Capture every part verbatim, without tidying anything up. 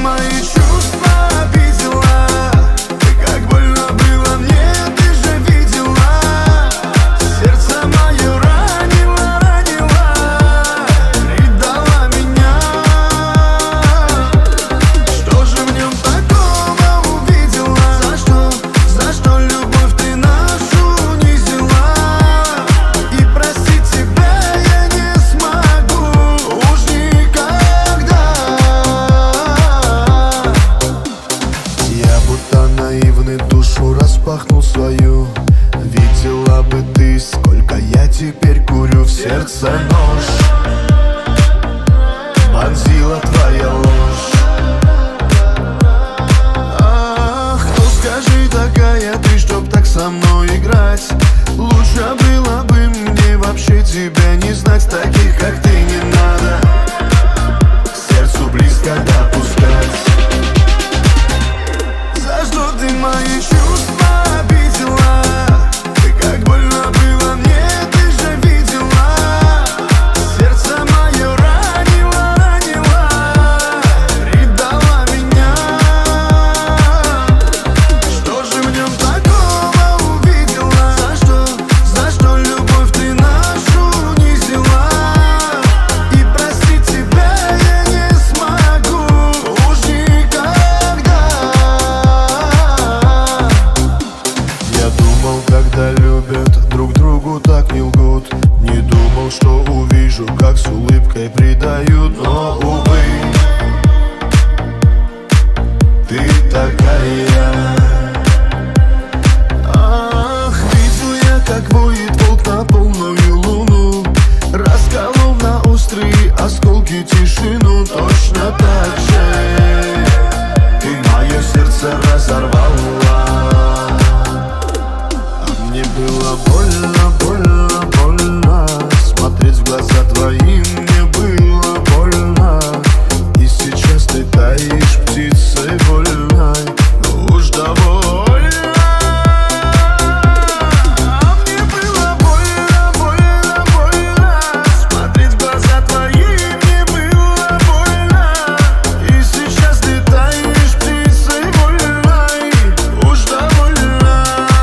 мои чувства обидела? Как больно было мне, ты же видела. Сердце мое ранило, ранило, предала меня. Что же в нем такого увидела? За что, за что любовь ты нашу унизила? И простить тебя я не смогу уж никогда. Я будто наивный душу распахнул свою. Видела бы ты, сколько я теперь курю. В сердце нож вонзила твоя ложь. Ах, ну скажи, такая ты, чтоб так со мной играть. Лучше было бы мне вообще тебя не знать. Таких, как ты, не надо к сердцу близко допускать. За что ты мои чувства обидела? Как больно было мне, ты же видела. Сердце мое ранило, ранило, предала меня. Что же в нем такого увидела? За что, за что любовь ты нашу унизила? И простить тебя я не смогу уж никогда. Я думал, когда любят, друг другу так не лгут. Не думал, что увижу, как с улыбкой предают. Но, увы, ты такая. Ах, видел я, как воет волк на полную луну, расколов на острые осколки тишину. Точно так же ты мое сердце разорвала. Мне было больно, больно, больно смотреть в глаза твои, мне было больно. И сейчас ты таишь птицей вольной, уж довольно. Мне было больно, больно, больно смотреть в глаза твои, мне было больно. И сейчас ты таишь птицей вольной, уж довольно.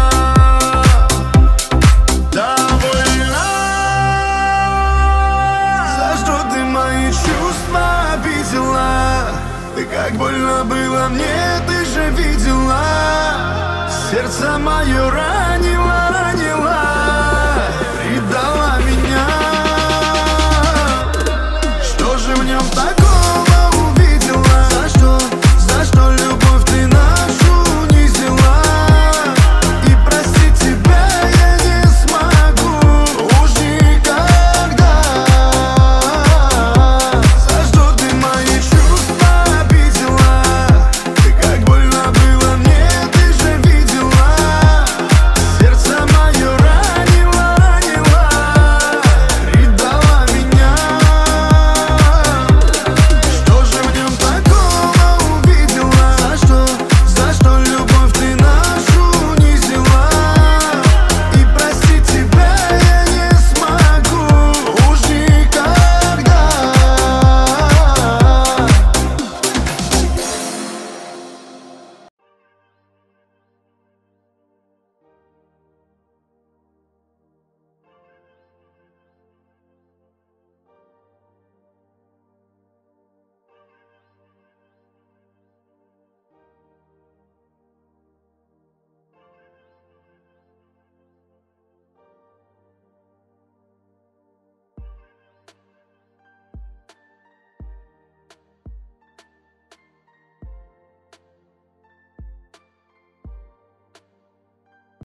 За что ты мои чувства обидела? Как больно было мне, ты же видела. Сердце мое ранило, ранило.